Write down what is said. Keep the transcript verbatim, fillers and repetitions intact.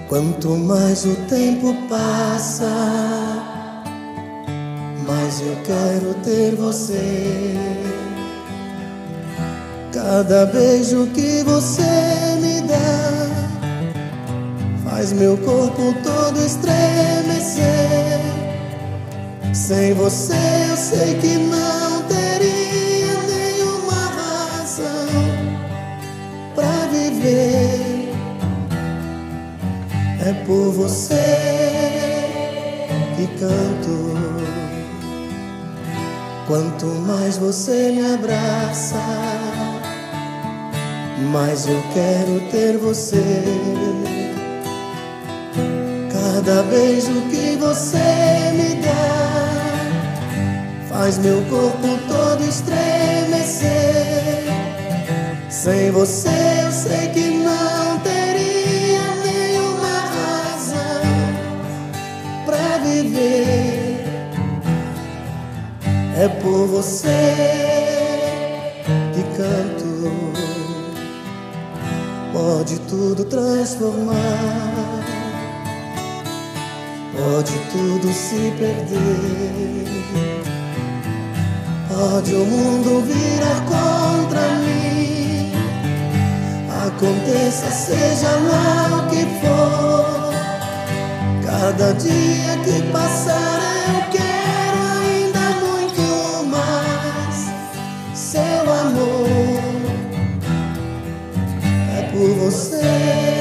Quanto mais o tempo passa, mais eu quero ter você. Cada beijo que você me dá faz meu corpo todo estremecer. Sem você eu sei que não teria nenhuma razão pra viver. É por você que canto. Quanto mais você me abraça, mais eu quero ter você. Cada beijo que você me dá faz meu corpo todo estremecer. Sem você eu sei que não teria nenhuma razão pra viver. É por você que canto. Pode tudo transformar, pode tudo se perder, pode o mundo virar contra mim. Aconteça, seja lá o que for, cada dia que passar eu quero ainda muito mais seu amor. É por você